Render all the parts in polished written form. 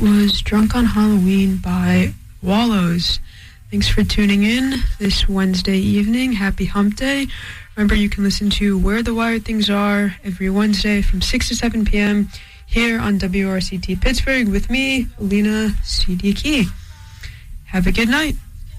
was Drunk on Halloween by Wallows. Thanks for tuning in this Wednesday evening. Happy Hump Day. Remember, you can listen to Where the Wired Things Are every Wednesday from 6 to 7 p.m. here on WRCT Pittsburgh with me, Alina Siddiqui. Have a good night.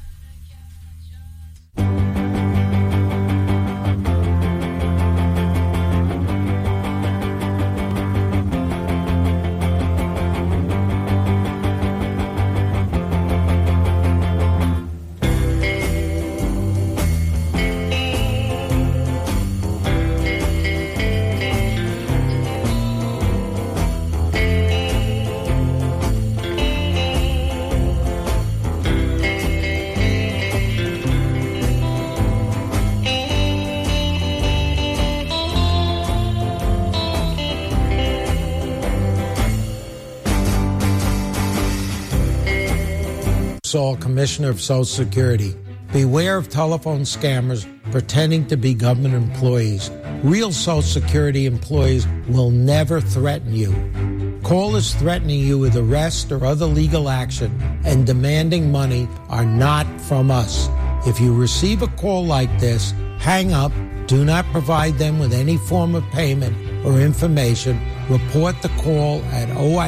Commissioner of Social Security. Beware of telephone scammers pretending to be government employees. Real Social Security employees will never threaten you. Callers threatening you with arrest or other legal action and demanding money are not from us. If you receive a call like this, hang up. Do not provide them with any form of payment or information. Report the call at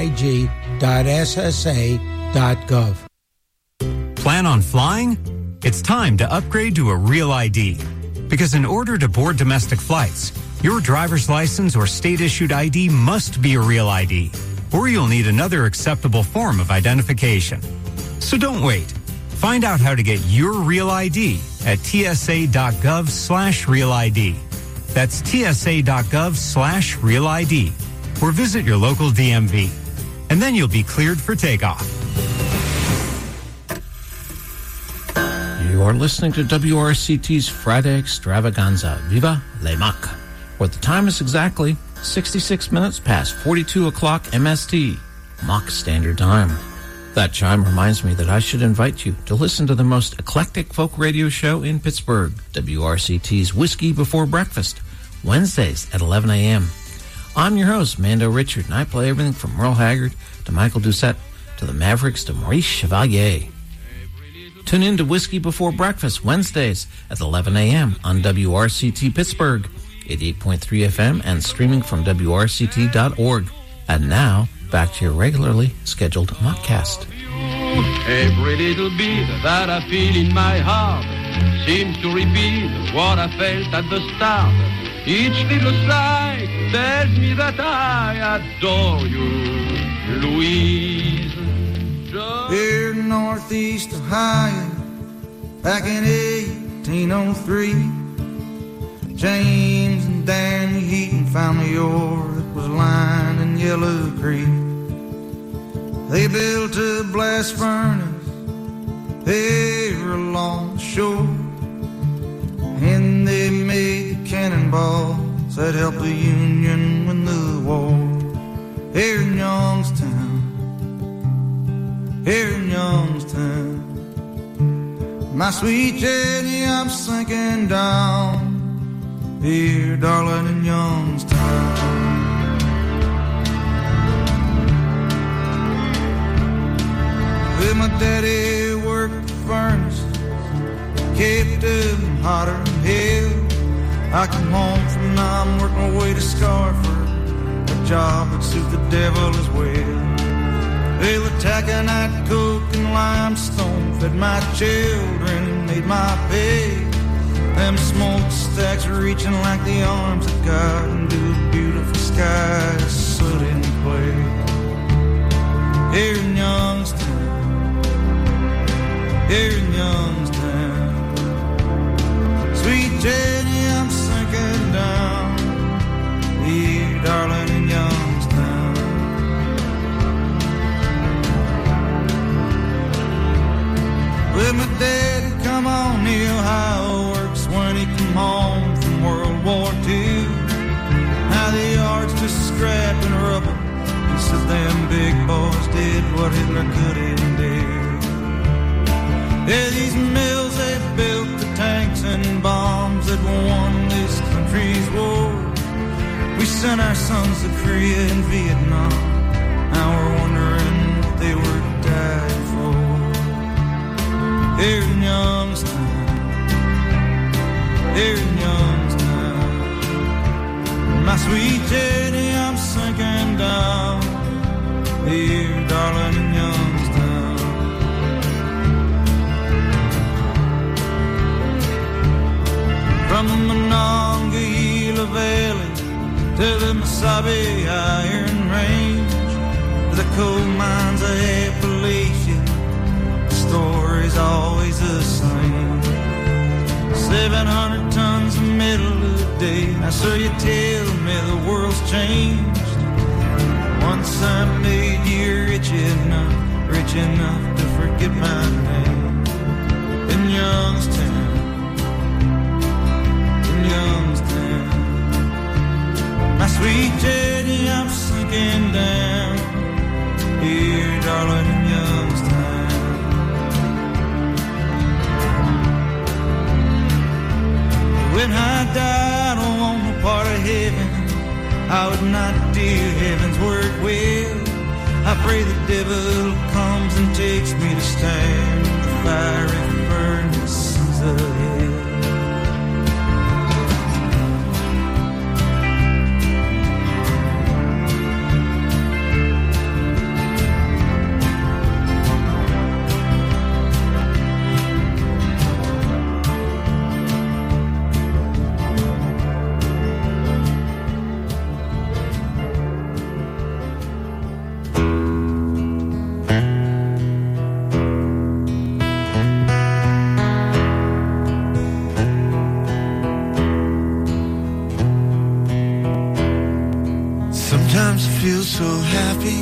oig.ssa.gov. Plan on flying? It's time to upgrade to a Real ID. Because in order to board domestic flights, your driver's license or state-issued ID must be a Real ID, or you'll need another acceptable form of identification. So don't wait. Find out how to get your Real ID at tsa.gov/Real ID. That's tsa.gov/Real ID. Or visit your local DMV. And then you'll be cleared for takeoff. You're listening to WRCT's Friday Extravaganza, Viva Le Mac, where the time is exactly 66 minutes past 42 o'clock MST, Mock Standard Time. That chime reminds me that I should invite you to listen to the most eclectic folk radio show in Pittsburgh, WRCT's Whiskey Before Breakfast, Wednesdays at 11 a.m. I'm your host, Mando Richard, and I play everything from Merle Haggard to Michael Doucette to the Mavericks to Maurice Chevalier. Tune in to Whiskey Before Breakfast Wednesdays at 11 a.m. on WRCT Pittsburgh, 88.3 FM, and streaming from WRCT.org. And now, back to your regularly scheduled mockcast. Every little beat that I feel in my heart seems to repeat what I felt at the start. Each little sigh tells me that I adore you, Louise. Here in Northeast Ohio, back in 1803, James and Danny Heaton found the ore that was lying in Yellow Creek. They built a blast furnace there along the shore, and they made the cannonballs that helped the Union win the war. Here in Youngstown, here in Youngstown, my sweet Jenny, I'm sinking down here, darling, in Youngstown. Well, my daddy worked the furnace, kept them hotter than hell. I come home from now, I'm working my way to Scarford, a job that suit the devil as well. They were taconite, coke, and limestone, fed my children, made my pay. Them smokestacks reaching like the arms of God into a beautiful sky, soot in play. Here in Youngstown, here in Youngstown, sweet Jenny, I'm sinking down here, darling, in Youngstown. Well, my daddy come on the Ohio Works when he come home from World War II. Now the yard's just scrap and rubble. He said them big boys did what Hitler couldn't do. Yeah, these mills, they built the tanks and bombs that won this country's war. We sent our sons to Korea and Vietnam. Now we're wondering what they were died for. Here in Youngstown, here in Youngstown, my sweet Teddy, I'm sinking down here, darling, in Youngstown. From the Monongahela Valley to the Mesabi Iron Range, to the coal mines of Appalachia, the story's always the same. 700 tons of metal a day. Now so you tell me the world's changed. Once I made you rich enough to forget my name. In Youngstown, in Youngstown, my sweet Teddy, I'm sinking down here, darling, in Youngstown. When I died on the part of heaven, I would not do heaven's work well. I pray the devil comes and takes me to stand the fiery furnaces of hell. Sometimes I feel so happy,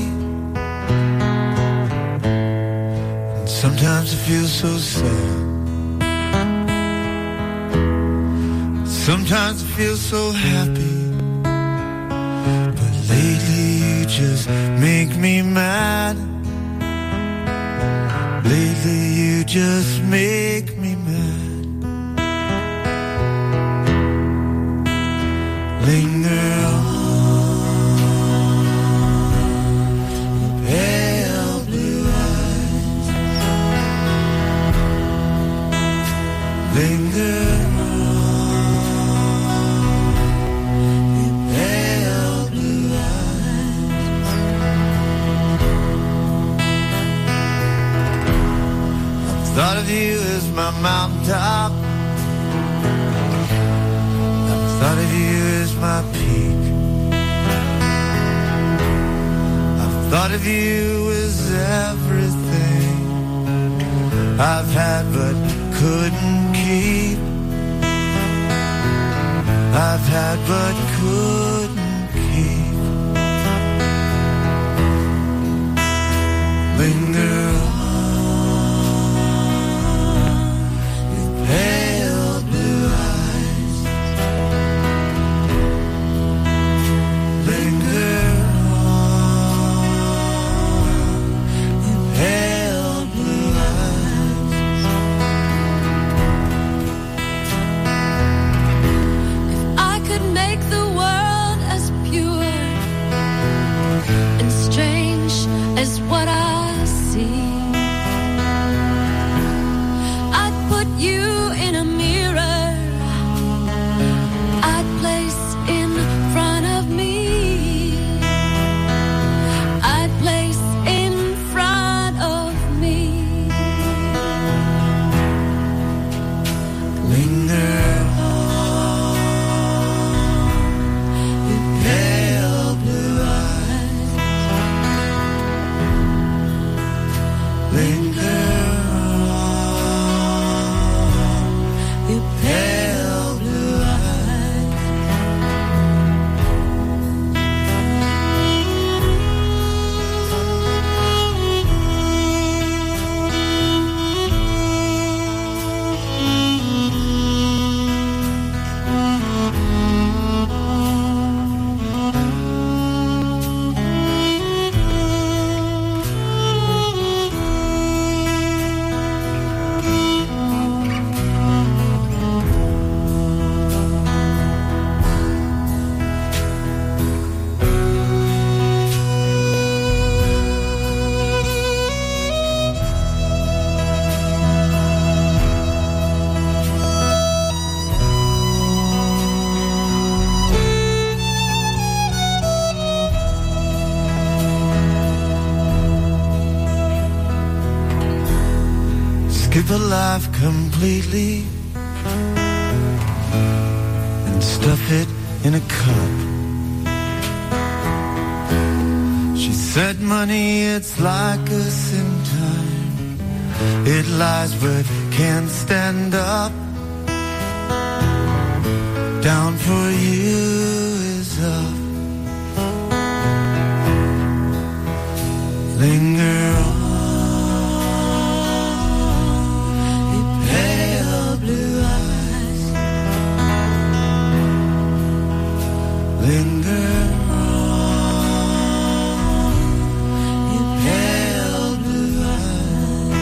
and sometimes I feel so sad. Sometimes I feel so happy, but lately you just make me mad. Lately you just make me mad. Linger on. Linger on, your pale blue eyes. I've thought of you as my mountaintop. I've thought of you as my peak. I've thought of you as everything I've had but couldn't keep. I've had but couldn't keep. Linger on, your pale blue eyes. Linger on, your pale blue eyes. Make the world cripple life completely and stuff it in a cup. She said money, it's like a sin time. It lies but can't stand up. Down for you is up. Linger on, your pale blue eyes. Linger on, your pale blue eyes.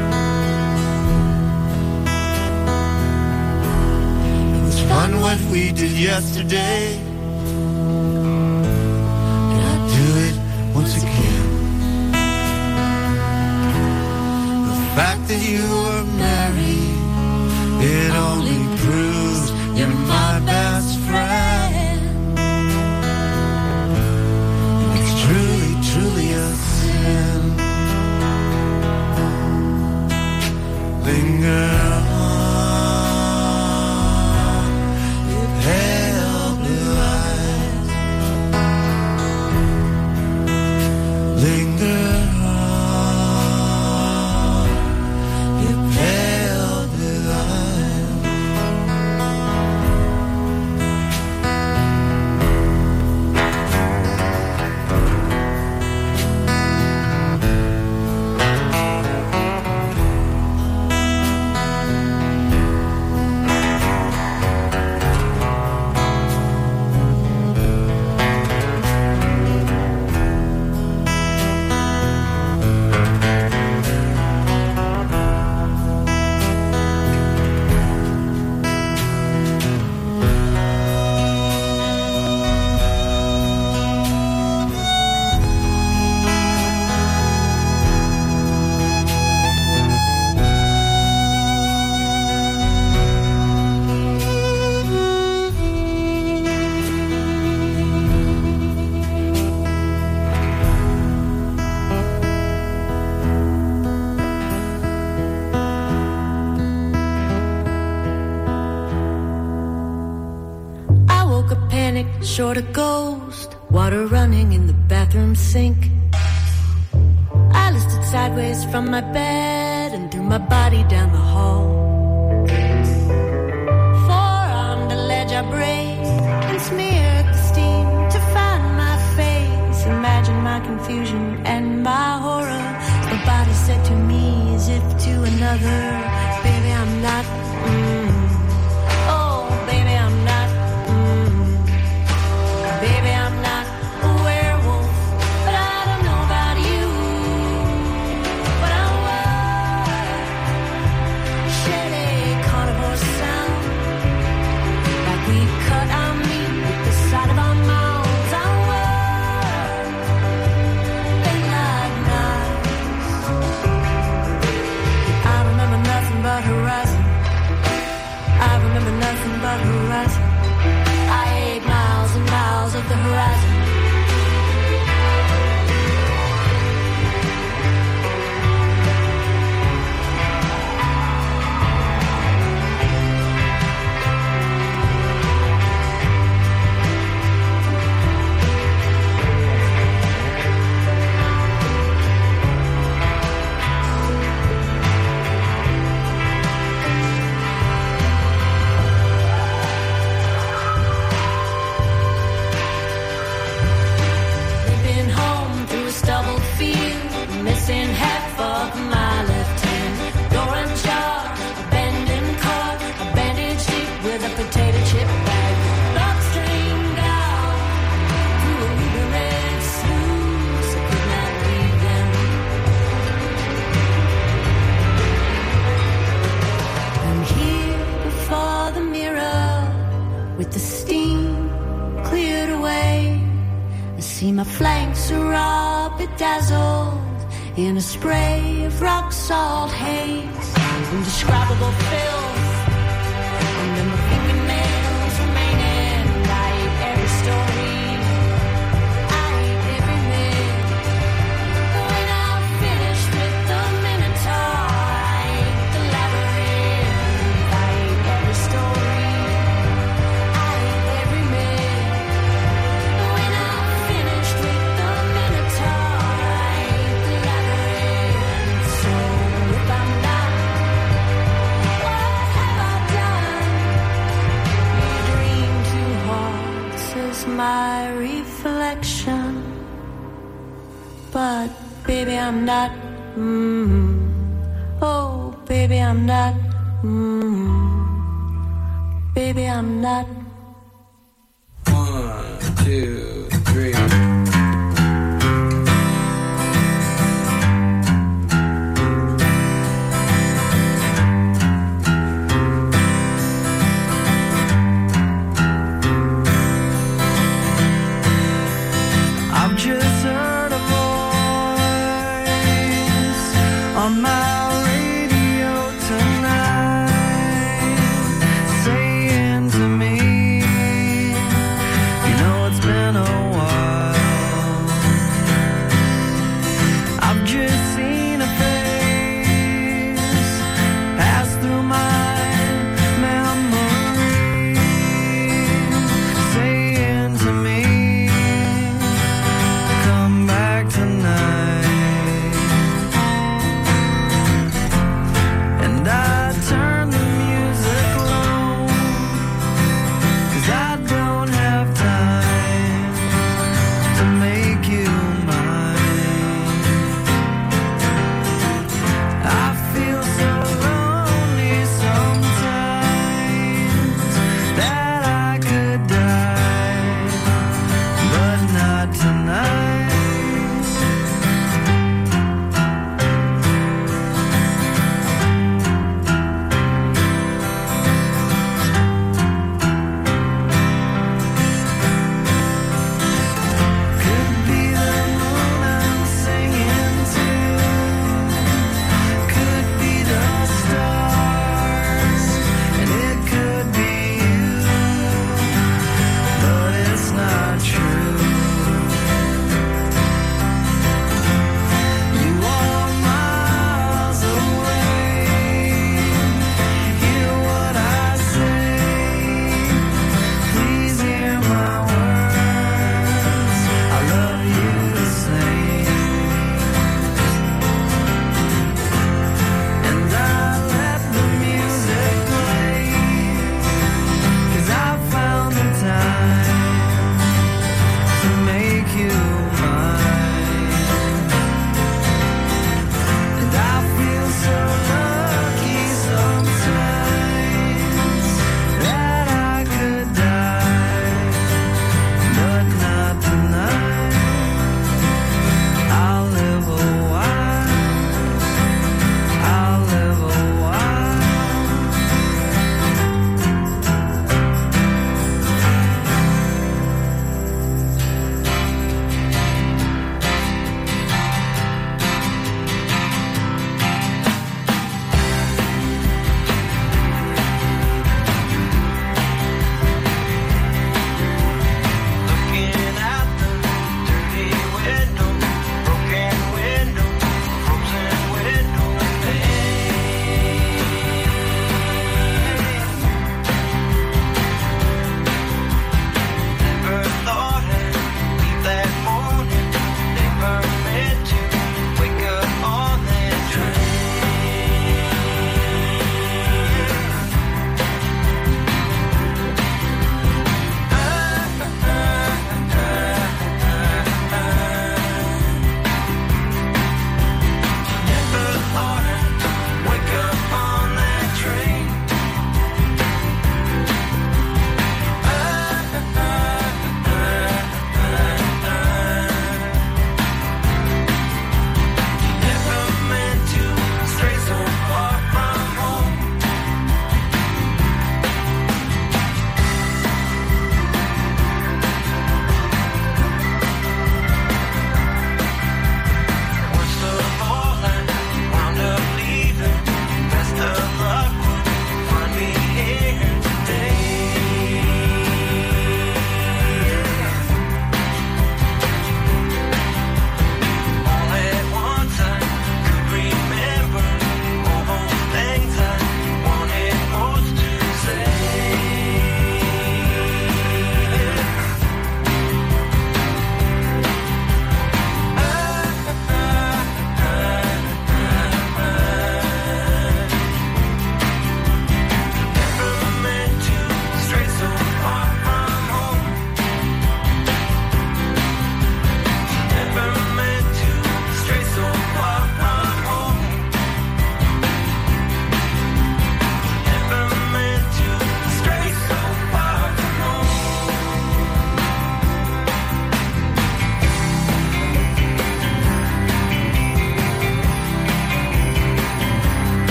It was fun what we did yesterday. Can I do it once again? The fact that you were married, it only proves you're my best friend. And it's truly, truly a sin. Linger on, your pale blue eyes. Linger on, your pale blue eyes. I woke up panicked, short of ghost, water running in the bathroom sink. I listed sideways from my bed and threw my body down the hall. Forearm the ledge I braved and smeared the steam to find my face. Imagine my confusion and my horror. My body said to me as if to another, baby, I'm not. Oh, baby, I'm not. Baby, I'm not a werewolf, but I don't know about you. But I was shed a carnivore sound, like we cut our meat with the side of our mouths. I was been like knives. I remember nothing but horizon. I remember nothing but horizon. I ate miles and miles of the horizon. Been home through a stubble field, missing half of my left hand. Door ajar, abandoned car, a bandage sheet with a potato chip bag. Blood streamed out through a ruby red sluice. I could not read them. I'm here before the mirror with the steam cleared away. I see my flanks are all bedazzled in a spray of rock salt haze, indescribable filth, and then my fingernails remaining. I ate every story, I ate every myth. When I finished with the Minotaur, I ate the my reflection. But baby, I'm not. Oh, baby, I'm not. Baby, I'm not. 1, 2, 3. I've just heard a voice on my radio tonight saying to me, you know it's been a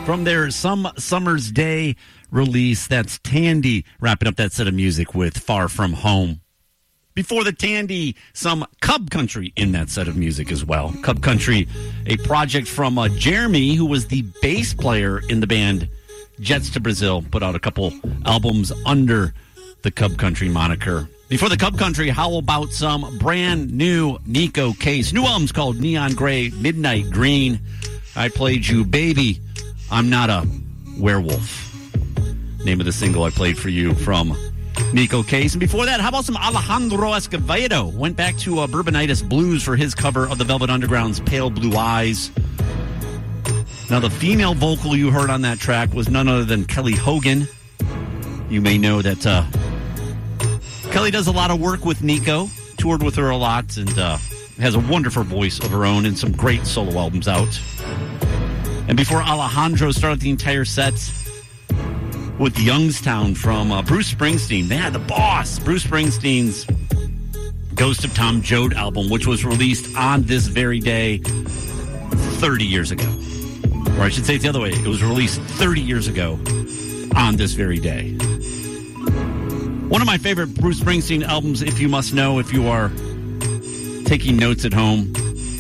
From their Some Summer's Day release, that's Tandy wrapping up that set of music with Far From Home. Before the Tandy, some Cub Country in that set of music as well. Cub Country, a project from Jeremy, who was the bass player in the band Jets to Brazil, put out a couple albums under the Cub Country moniker. Before the Cub Country, how about some brand new Nico Case? New album's called Neon Gray, Midnight Green. I Played You, Baby, I'm Not a Werewolf. Name of the single I played for you from Nico Case. And before that, how about some Alejandro Escovedo? Went back to Bourbonitis Blues for his cover of the Velvet Underground's Pale Blue Eyes. Now, the female vocal you heard on that track was none other than Kelly Hogan. You may know that Kelly does a lot of work with Nico, toured with her a lot, and has a wonderful voice of her own and some great solo albums out. And before Alejandro started the entire set with Youngstown from Bruce Springsteen. They had the boss, Bruce Springsteen's Ghost of Tom Joad album, which was released on this very day 30 years ago. Or I should say it the other way. It was released 30 years ago on this very day. One of my favorite Bruce Springsteen albums, if you must know, if you are taking notes at home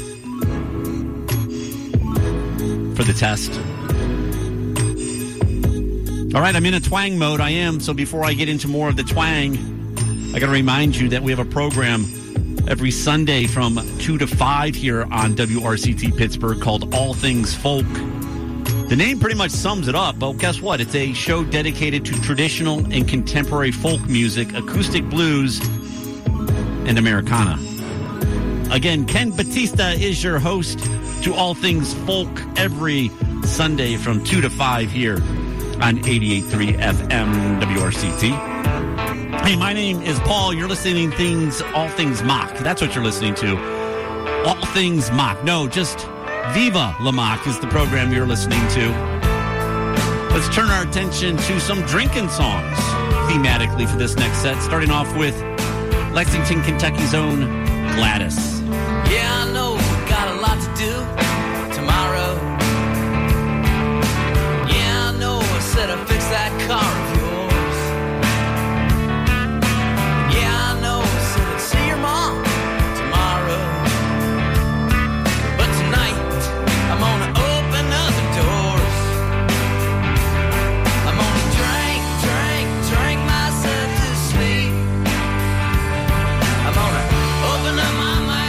for the test. All right, I'm in a twang mode. I am. So before I get into more of the twang, I got to remind you that we have a program every Sunday from 2 to 5 here on WRCT Pittsburgh called All Things Folk. The name pretty much sums it up, but guess what? It's a show dedicated to traditional and contemporary folk music, acoustic blues, and Americana. Again, Ken Batista is your host to All Things Folk every Sunday from 2 to 5 here on 88.3 FM WRCT. Hey, my name is Paul. You're listening to All Things Mock. That's what you're listening to. All Things Mock. No, just Viva La Mock is the program you're listening to. Let's turn our attention to some drinking songs thematically for this next set, starting off with Lexington, Kentucky's own Gladys. Yeah, I know we got a lot to do tomorrow. Yeah, I know I said I'd fix that car of yours. Yeah, I know I said I'd see your mom tomorrow. But tonight, I'm gonna open other doors. I'm gonna drink myself to sleep. I'm gonna open up my mind.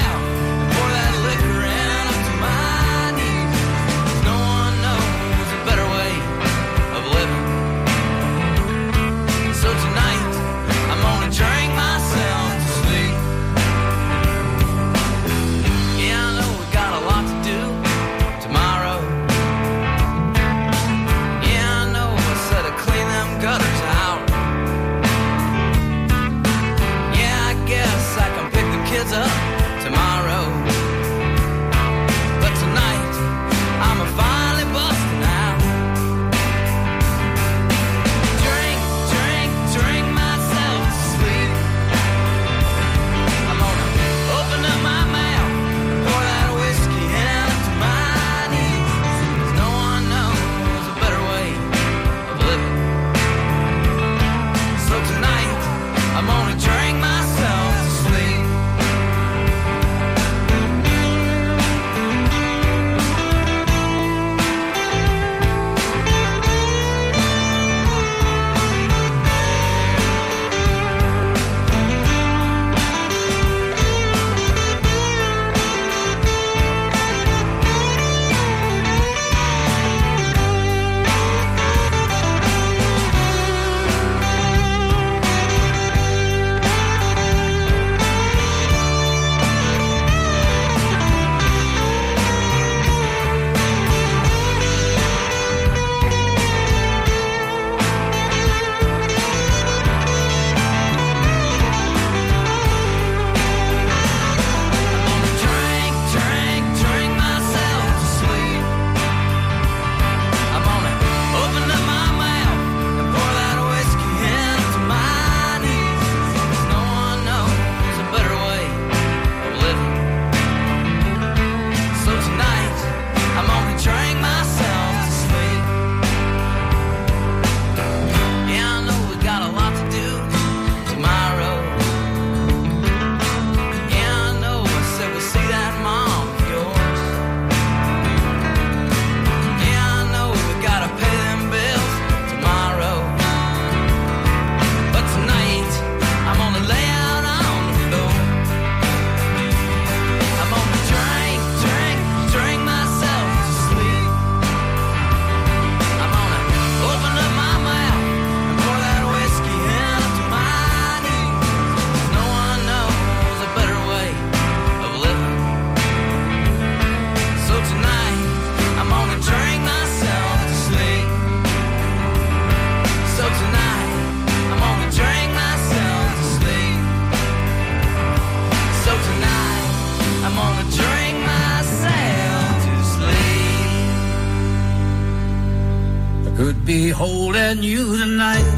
could be holding you tonight.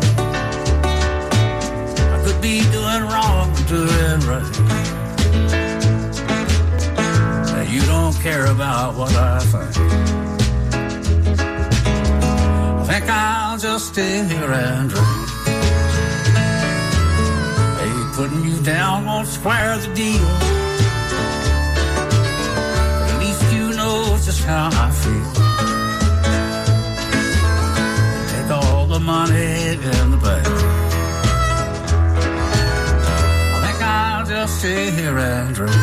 I could be doing wrong, doing right. You don't care about what I think. I think I'll just stay here and drink. Hey, putting you down won't square the deal. At least you know just how I feel. Take all the money in the bank. I think I'll just stay here and drink.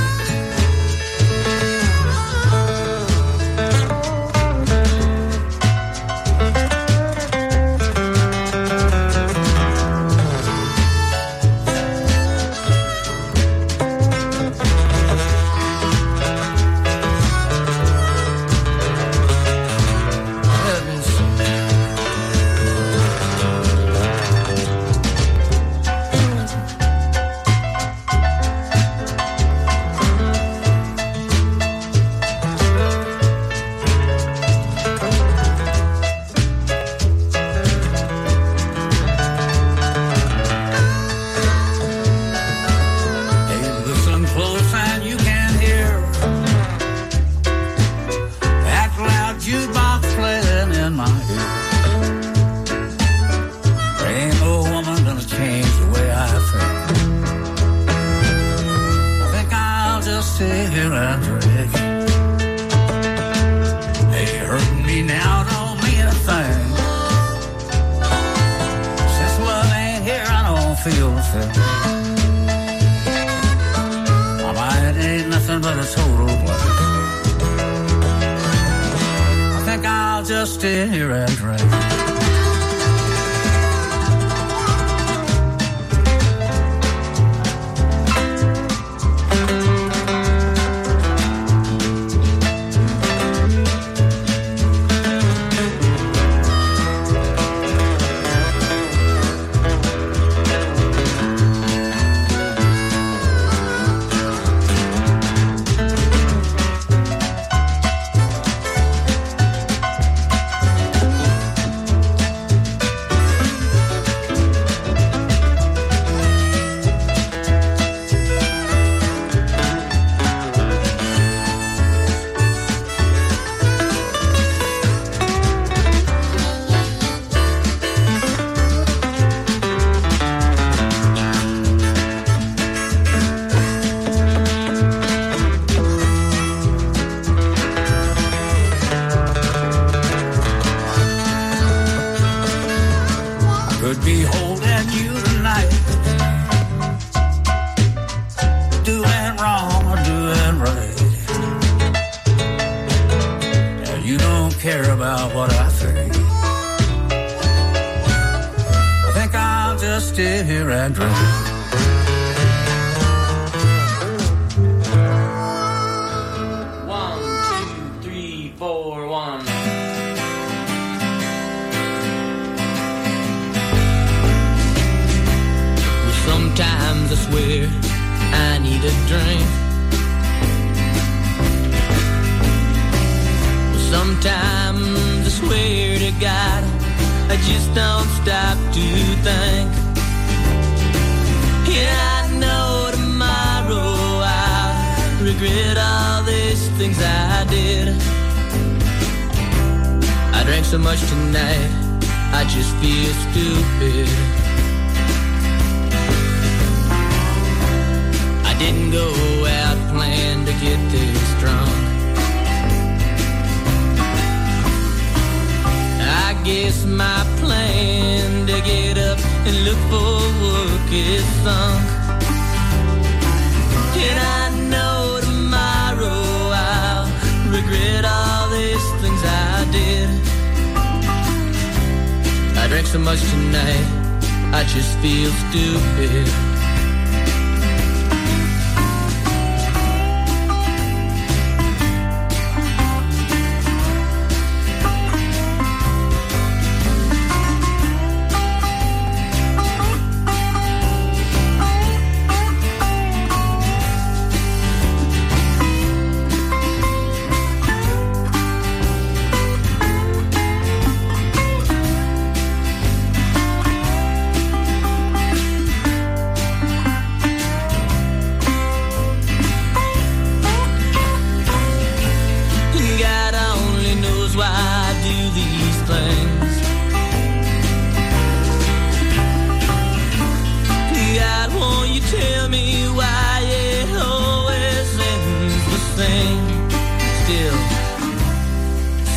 So much tonight, I just feel stupid.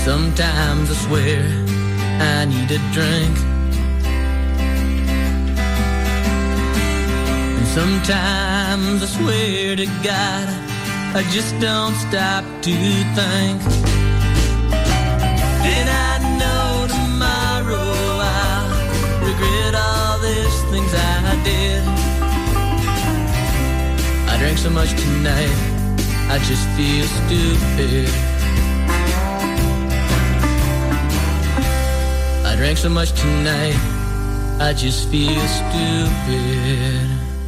Sometimes I swear I need a drink. And sometimes I swear to God I just don't stop to think. And I know tomorrow I'll regret all these things I did. I drank so much tonight, I just feel stupid. I drank so much tonight, I just feel stupid.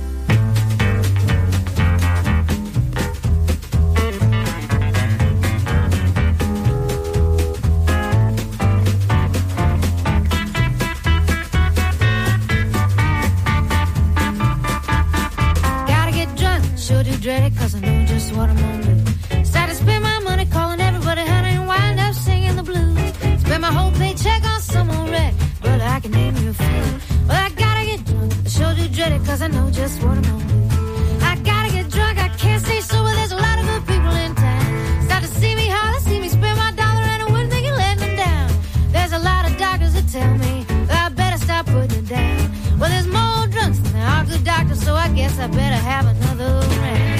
Gotta get drunk, sure do dread it, cause I know just what I'm gonna do. Start to spend my money calling everybody honey and wind up singing the blues. Spend my whole paycheck on some old wreck, but I can name you a few. Well, I gotta get drunk, I sure do dread it, cause I know just what I'm gonna do. I gotta get drunk, I can't stay sober, there's a lot of good people in town. Start to see me holler, see me spend my dollar, and I wouldn't think of letting them down. There's a lot of doctors that tell me that I better stop putting it down. Well, there's more drunks than there are good doctors, so I guess I better have another round.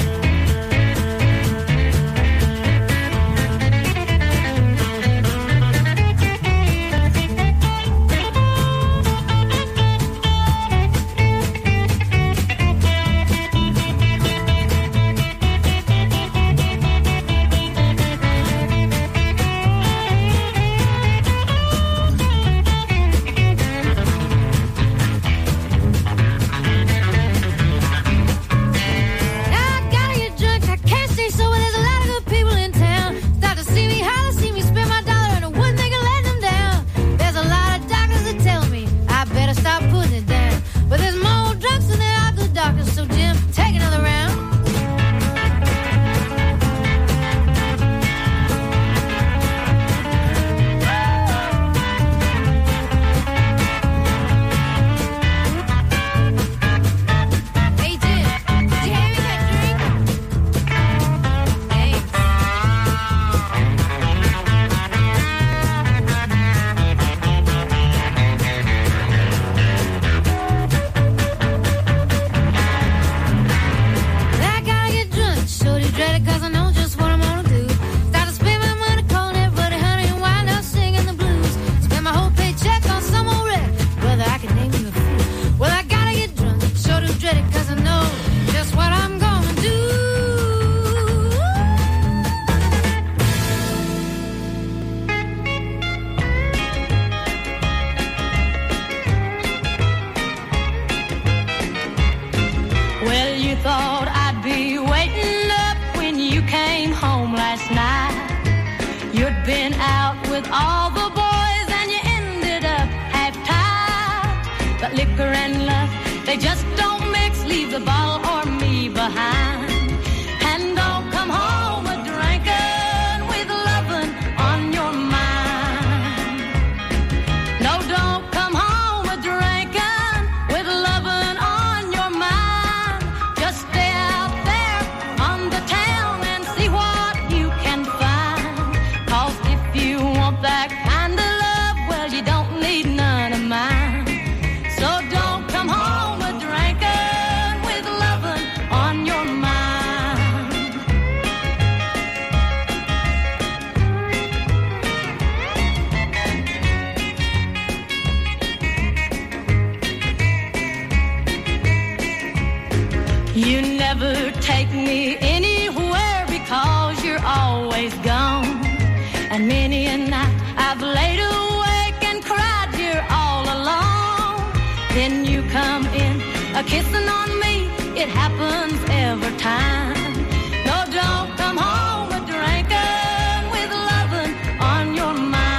You never take me anywhere because you're always gone. And many a night I've laid awake and cried here all alone. Then you come in, a-kissing on me, it happens every time. No, don't come home a-drinking with lovin' on your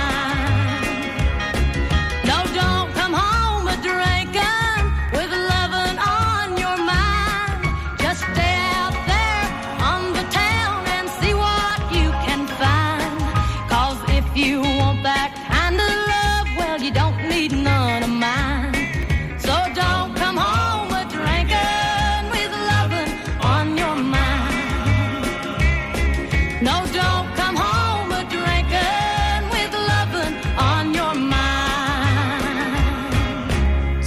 mind. No, don't come home a-drinking with lovin' on your mind. Just stay out there on the town and see what you can find. 'Cause if you want that kind of love, well, you don't need none of mine. So don't come home a-drinking with lovin' on your mind.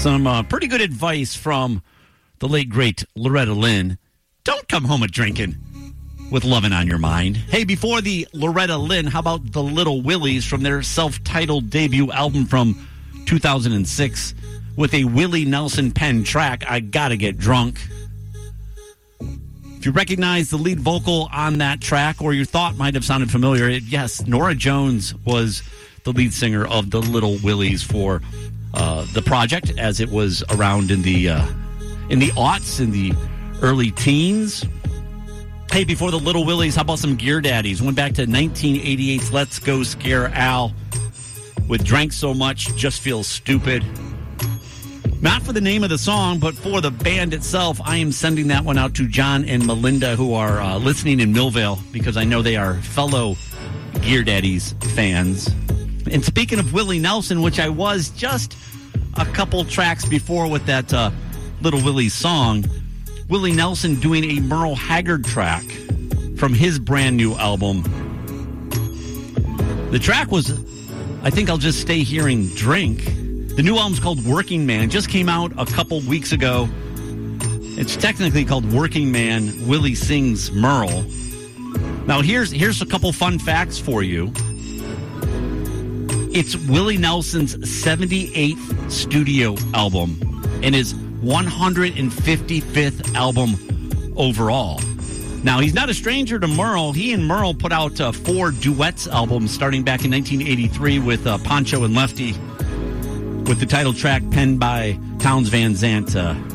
Some pretty good advice from the late, great Loretta Lynn. Don't come home a-drinking with lovin' on your mind. Hey, before the Loretta Lynn, how about the Little Willies from their self-titled debut album from 2006 with a Willie Nelson pen track, I Gotta Get Drunk. If you recognize the lead vocal on that track, or your thought might have sounded familiar, yes, Norah Jones was the lead singer of the Little Willies for the project as it was around in the aughts, in the early teens. Hey, before the Little Willies, how about some Gear Daddies? Went back to 1988's Let's Go Scare Al with Drank So Much, Just Feels Stupid. Not for the name of the song, but for the band itself. I am sending that one out to John and Melinda, who are listening in Millvale, because I know they are fellow Gear Daddies fans. And speaking of Willie Nelson, which I was just a couple tracks before with that Little Willie's song, Willie Nelson doing a Merle Haggard track from his brand new album. The track was, I Think I'll Just Stay Here and Drink. The new album's called Working Man. Just came out a couple weeks ago. It's technically called Working Man, Willie Sings Merle. Now, here's a couple fun facts for you. It's Willie Nelson's 78th studio album and his 155th album overall. Now, he's not a stranger to Merle. He and Merle put out 4 duets albums starting back in 1983 with Poncho and Lefty, with the title track penned by Townes Van Zandt,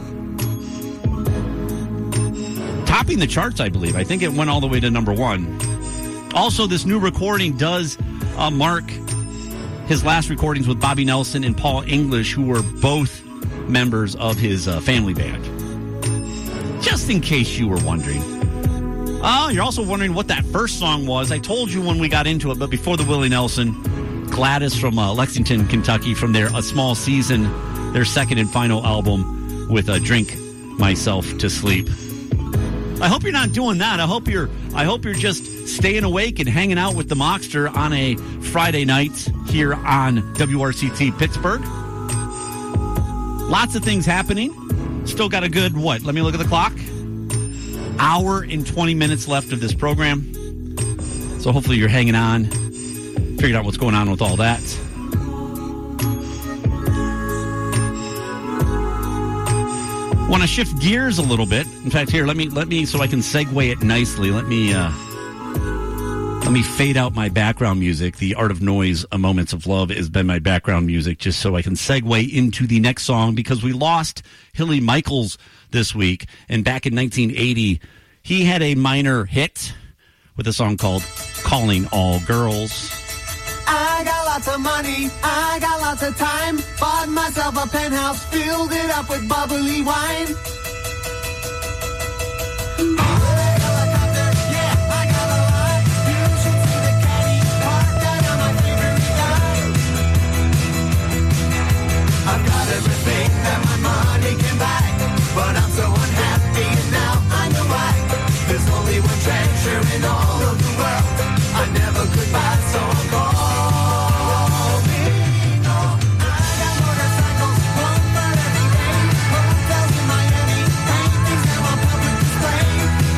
topping the charts, I believe. I think it went all the way to number 1. Also, this new recording does mark his last recordings with Bobby Nelson and Paul English, who were both members of his family band. Just in case you were wondering. Oh, you're also wondering what that first song was. I told you when we got into it, but before the Willie Nelson, Gladys from Lexington, Kentucky, from their A Small Season, their second and final album with Drink Myself to Sleep. I hope you're not doing that. I hope you're just staying awake and hanging out with the Mockster on a Friday night here on WRCT Pittsburgh. Lots of things happening. Still got a good, let me look at the clock. Hour and 20 minutes left of this program. So hopefully you're hanging on. Figured out what's going on with all that. Want to shift gears a little bit. In fact, here, let me so I can segue it nicely. Let me fade out my background music. The Art of Noise, A Moments of Love has been my background music just so I can segue into the next song, because we lost Hilly Michaels this week. And back in 1980, he had a minor hit with a song called Calling All Girls. I got lots of money, I got lots of time. Bought myself a penthouse, filled it up with bubbly wine. I've got everything that my money can buy, but I'm so unhappy and now I know why. There's only one treasure in all of the world I never could buy, so I'll call me. No, I got motorcycles, one for every day. Hotels in Miami, paintings on my public display.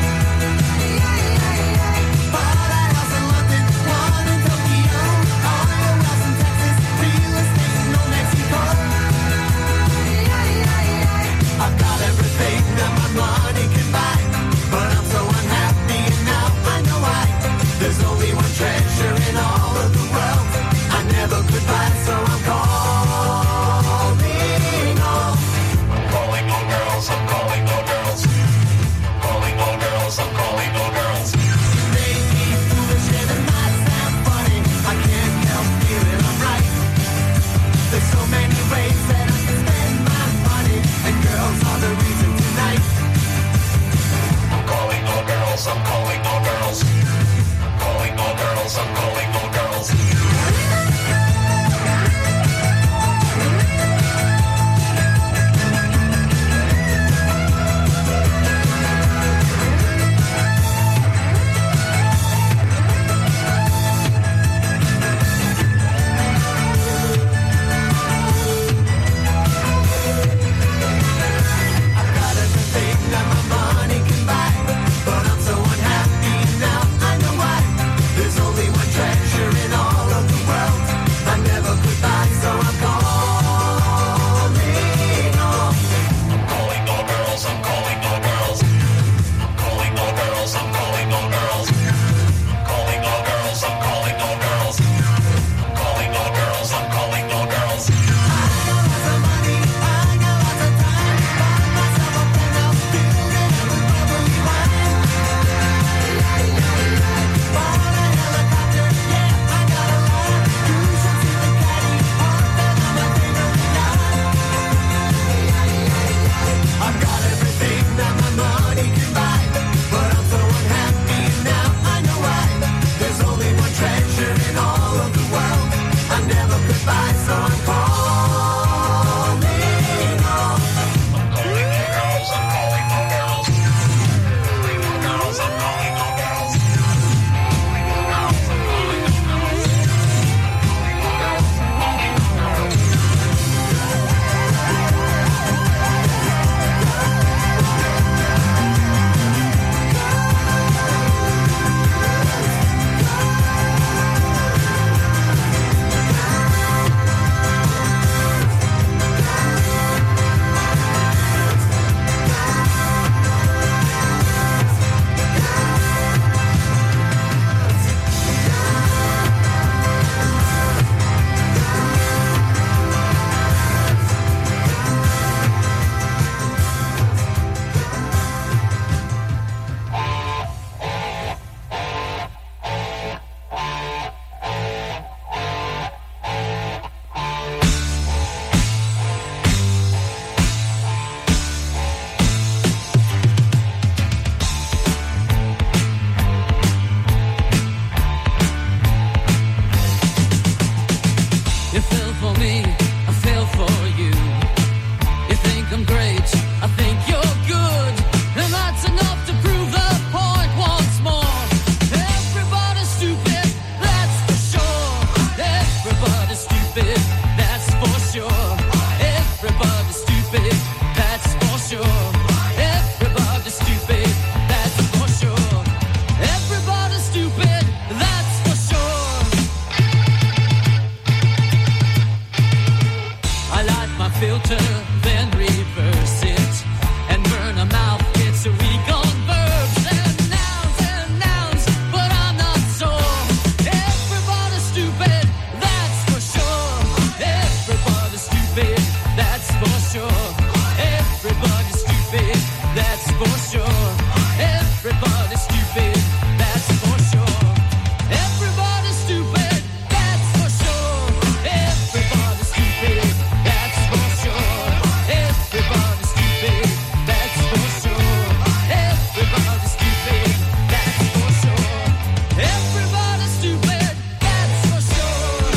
filter, then reverse it, and burn a mouth. It's a weak on verbs and nouns, but I'm not sore. Everybody's stupid, that's for sure. Everybody's stupid, that's for sure. Everybody's stupid, that's for sure. Everybody's stupid, that's for sure. Everybody's stupid, that's for sure. Everybody's stupid, that's for sure. Everybody's stupid, that's for sure. Everybody's stupid, that's for sure. Everybody's stupid, that's for sure.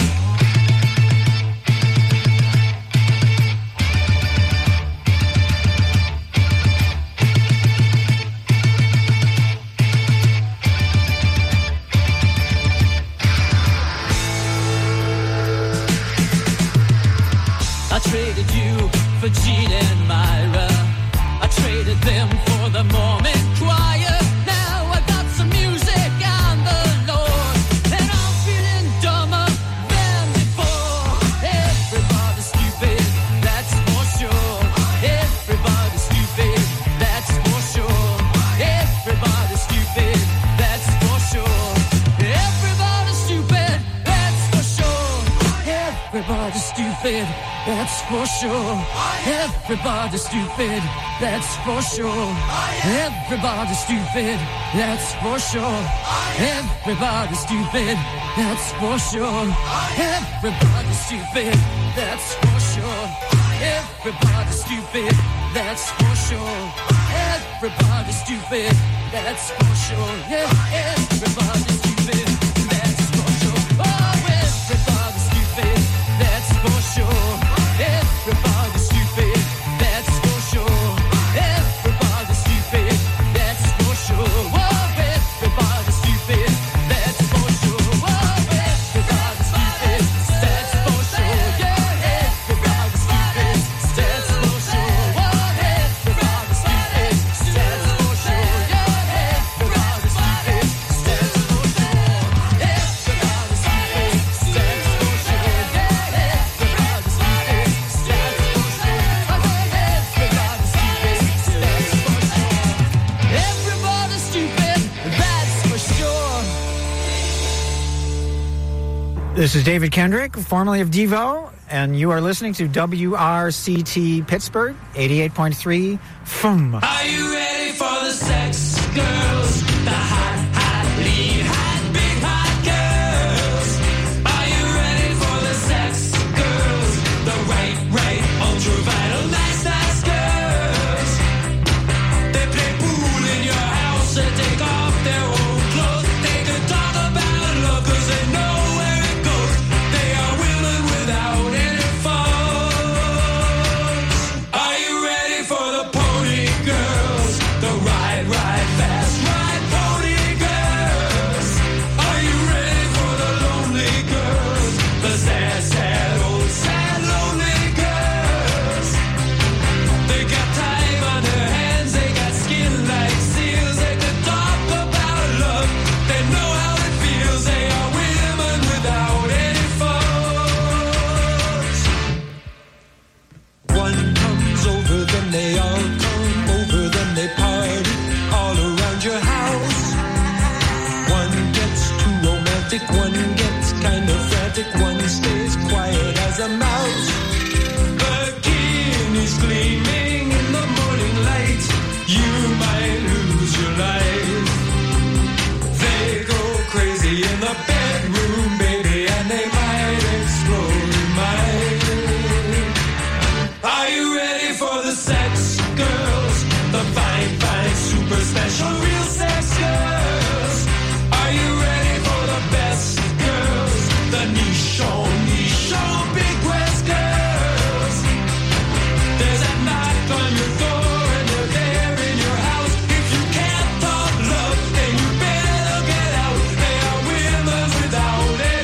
I traded you for Gene and Myra. I traded them for the Mormon choir. Now I got some music on the Lord, and I'm feeling dumber than before. Everybody's stupid, that's for sure. Everybody's stupid, that's for sure. Everybody's stupid, that's for sure. Everybody's stupid, that's for sure. Everybody's stupid, that's for sure. Everybody's stupid, that's for sure. Everybody's stupid, that's for sure. Everybody's stupid, that's for sure. Everybody's stupid, that's for sure. Everybody's stupid, that's for sure. Everybody's stupid, that's for sure. Yeah, everybody's stupid, that's for sure. Oh, everybody's stupid, that's for sure. Everybody's stupid, that's for sure. Everybody's stupid, that's for sure. Oh, everybody's stupid, that's for sure. Oh, everybody's stupid, that's for sure. Yeah, everybody's stupid, that's for sure. Oh, everybody's stupid, that's for sure. Yeah, everybody's stupid, that's for sure. Everybody's stupid, that's for sure. Yeah, everybody's stupid, that's for sure. Everybody's stupid, that's for sure. Everybody's stupid, that's for sure. This is David Kendrick, formerly of Devo, and you are listening to WRCT Pittsburgh, 88.3 FUM. Are you ready for the sex girls? The hot, lean, big hot girls. Are you ready for the sex girls? The right, ultra vital, nice girls. They play pool in your house and take off their old clothes. They can talk about love 'cause they know where it goes. They are women without any faults. Are you ready for the pony girls? The ride fast, ride pony girls. Are you ready for the lonely girls? The sad, old, sad, lonely girls. They got time on their hands, they got skin like seals. They can talk about love, they know how it feels. They are women without any faults. One comes over, then they all come over, then they party all around your house. One gets too romantic, one gets kind of frantic, one stays quiet as a mouse. Bikinis gleaming in the morning light, you might lose your life. They go crazy in the bedroom, baby, and they might explode your mind. Are you ready for the sex girls? The fine, super special, real sex girls. Are you ready for the best girls? The niche, big West girls. There's a knock on your door and they're there in your house. If you can't talk love, then you better get out. They are women without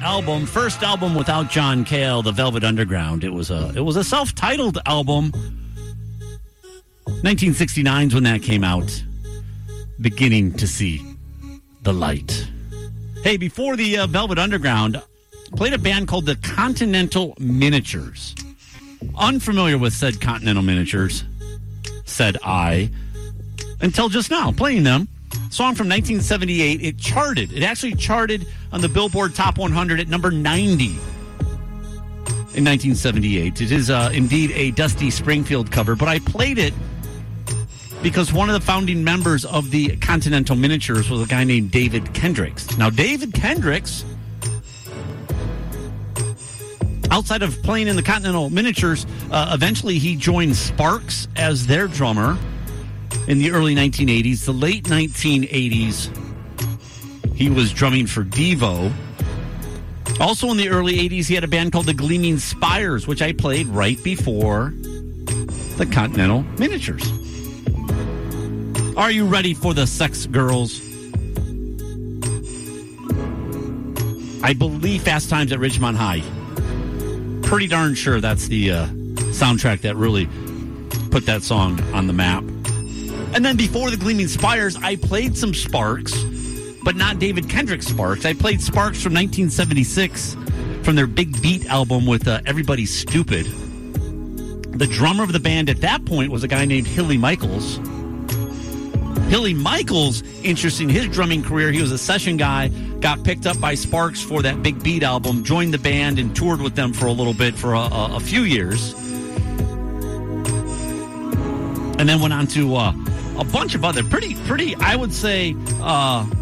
album, first album without John Cale, The Velvet Underground. It was a self-titled album. 1969 is when that came out. Beginning to see the light. Hey, before the Velvet Underground, played a band called the Continental Miniatures. Unfamiliar with said Continental Miniatures, said I, until just now, playing them. Song from 1978. It charted. It actually charted on the Billboard Top 100 at number 90 in 1978. It is indeed a Dusty Springfield cover, but I played it because one of the founding members of the Continental Miniatures was a guy named David Kendricks. Now, David Kendricks, outside of playing in the Continental Miniatures, eventually he joined Sparks as their drummer in the early 1980s. The late 1980s, he was drumming for Devo. Also in the early 80s, he had a band called the Gleaming Spires, which I played right before the Continental Miniatures. Are you ready for the Sex Girls? I believe Fast Times at Ridgemont High. Pretty darn sure that's the soundtrack that really put that song on the map. And then before the Gleaming Spires, I played some Sparks, but not David Kendrick's Sparks. I played Sparks from 1976 from their Big Beat album with Everybody's Stupid. The drummer of the band at that point was a guy named Hilly Michaels. Hilly Michaels, interesting, his drumming career, he was a session guy, got picked up by Sparks for that Big Beat album, joined the band and toured with them for a little bit for a few years. And then went on to a bunch of other pretty, I would say,